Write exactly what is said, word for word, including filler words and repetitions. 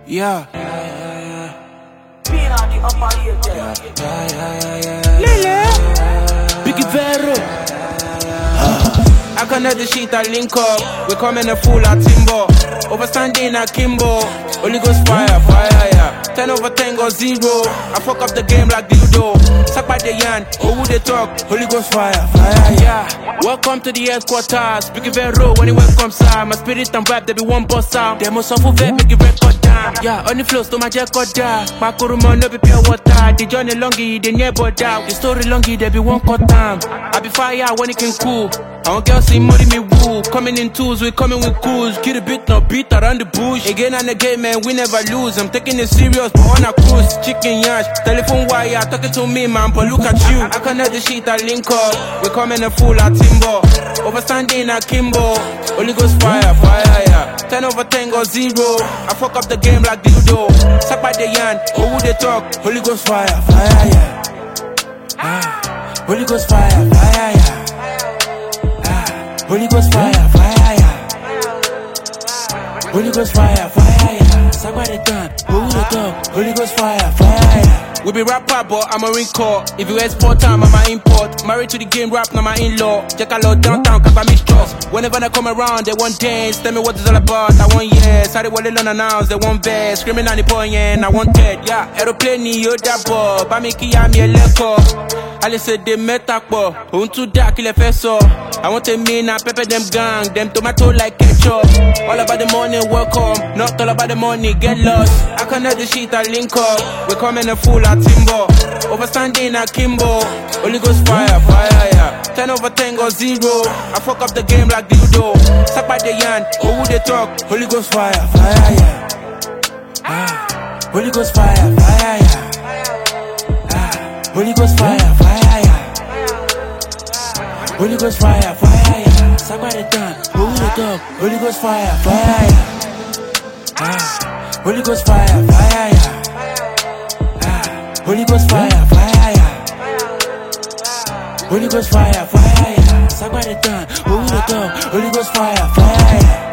Yeah. Being on the upper here, Yeah, yeah, yeah, yeah. Lele. Biggie Vero. I connect the sheet, I link up. We come in a full at Timbo. Overstanding at Kimbo. Holy Ghost fire, fire, yeah. ten over ten go zero. I fuck up the game like dildo. Suck by the yan, oh who they talk. Holy Ghost fire, fire, yeah. Welcome to the headquarters. Biggie Vero, when it welcome side. My spirit and vibe, they be one boss sound. They must suffer vet, make it record down. Yeah, on the flows to my jack down. My kuruma no be pure water. The journey longy, they never down. The story longy, they be one cut down. I be fire when it can cool. I want girls see money me woo. Coming in twos, we coming with cools. Kill the beat, no beat around the bush. Again and again, man, we never lose. I'm taking it serious, but on a cruise. Chicken yash, telephone wire, talking to me, man, but look at you. I connect the sheet, I link up. We coming a full at Timbo. Overstanding at Kimbo. Holy Ghost fire, fire, yeah. ten over ten go zero. I fuck up the game like dildo. Suck by the yan, oh who they talk. Holy Ghost fire, fire, yeah. Ah. Holy Ghost fire, fire, yeah. Holy Ghost fire, fire, yeah. Holy Ghost fire, fire, yeah. Somebody done, who the dog? Holy Ghost fire, fire, yeah. We be rapper, but I'm a ring call. If you export time, I'm a import. Married to the game, rap, now my in-law. Check out low downtown, cause I mistrust. Whenever they come around, they want dance. Tell me what it's all about, I want yes. How they want it unannounced, they want best. Screaming on the point, yeah, I want dead, yeah. Aeroplane, yo, that boy. Bamiki, I'm a leko. I say they met up, on too dark, il fait so. I want to mean, I pepper them gang, them tomato like ketchup. All about the money, welcome. Not all about the money, get lost. I connect the sheet, I link up. We come in a full at Timbo. Overstanding at Kimbo. Holy Ghost fire, fire, yeah. ten over ten go zero. I fuck up the game like dildo. Suck by the yan, oh who they talk. Holy Ghost fire, fire, yeah. Ah. Holy Ghost fire, fire, yeah. Ah. Holy Ghost fire, fire, yeah. Holy Ghost fire, fire, yeah. Somebody done, who the dog? Holy Ghost fire, fire, yeah. Ah. Holy Ghost fire, fire, yeah. Ah. Holy Ghost fire, fire, yeah. Holy Ghost fire, fire, yeah. Somebody done, who the dog? Holy Ghost fire, fire, yeah.